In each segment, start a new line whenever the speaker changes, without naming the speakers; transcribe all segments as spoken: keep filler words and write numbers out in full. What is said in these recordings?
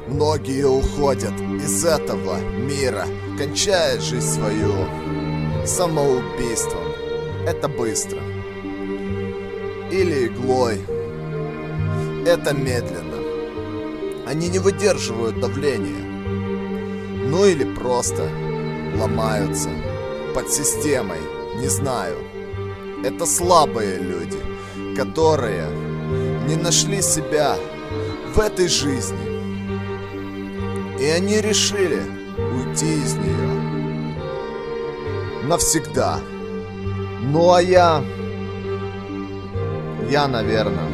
Многие уходят из этого мира, кончая жизнь свою самоубийством. Это быстро. Или иглой. Это медленно. Они не выдерживают давления. Ну или просто ломаются под системой. Не знаю. Это слабые люди, которые не нашли себя в этой жизни. И они решили уйти из нее навсегда. Ну а я... Я, наверное...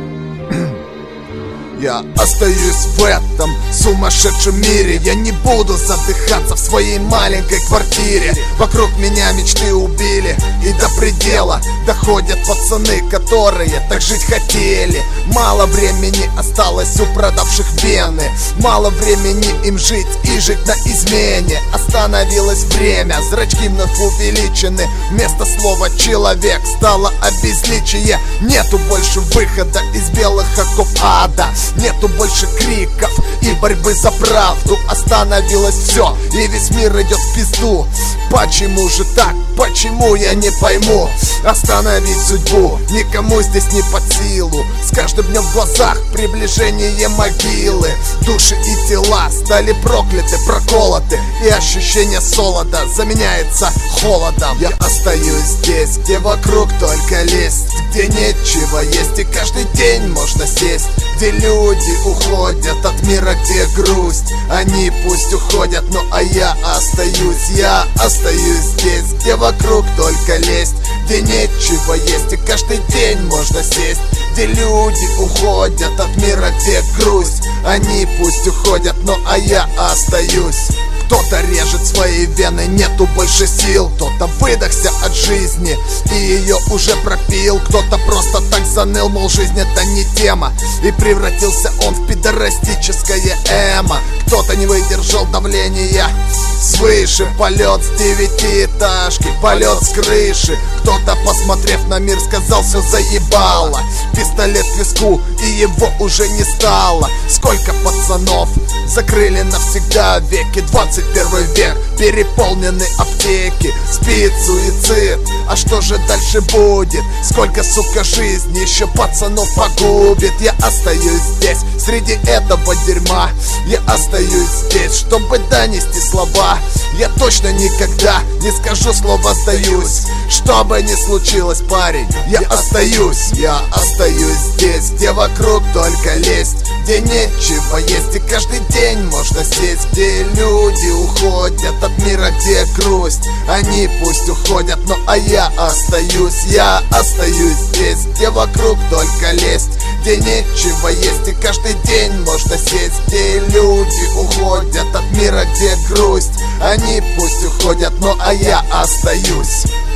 Я остаюсь в этом сумасшедшем мире. Я не буду задыхаться в своей маленькой квартире. Вокруг меня мечты убили, и до предела доходят пацаны, которые так жить хотели. Мало времени осталось у продавших вены. Мало времени им жить и жить на измене. Остановилось время, зрачки вновь увеличены. Вместо слова «человек» стало обезличие. Нету больше выхода из белых оков ада. Нету больше криков и борьбы за правду. Остановилось все, и весь мир идет в пизду. Почему же так? Почему я не пойму? Остановить судьбу никому здесь не под силу. С каждым днем в глазах приближение могилы. Души и тела стали прокляты, проколоты, и ощущение солода заменяется холодом. Я остаюсь здесь, где вокруг только лесть, где нечего есть, и каждый день можно сесть. Где люди уходят от мира, где грусть. Они пусть уходят, но а я остаюсь. Я остаюсь здесь, где вокруг только лесть, где нечего есть, и каждый день можно сесть. Где люди уходят от мира, где грусть. Они пусть уходят, но а я остаюсь. Кто-то режет свои вены, нету больше сил. Кто-то выдохся от жизни и ее уже пропил. Кто-то просто так заныл, мол, жизнь это не тема, и превратился он в пидорастическое эмо. Кто-то не выдержал давления свыше. Полет с девятиэтажки, полет с крыши. Кто-то, посмотрев на мир, сказал: все заебало. Пистолет в виску, и его уже не стало. Сколько пацанов закрыли навсегда веки. Двадцать первый век, переполнены аптеки. Спид, суицид, а что же дальше будет? Сколько, сука, жизни еще пацанов погубит? Я остаюсь здесь, среди этого дерьма. Я остаюсь здесь, чтобы донести слова. Я точно никогда не скажу слово «сдаюсь». Что бы ни случилось, парень, я остаюсь. Я остаюсь здесь, где вокруг только лесть, где нечего есть, и каждый день можно сесть. Где люди уходят от мира, где грусть. Они пусть уходят, но а я остаюсь. Я остаюсь здесь, где вокруг только лесть, где нечего есть, и каждый день можно сесть. Где люди уходят от мира, где грусть. Они пусть уходят, но а я остаюсь.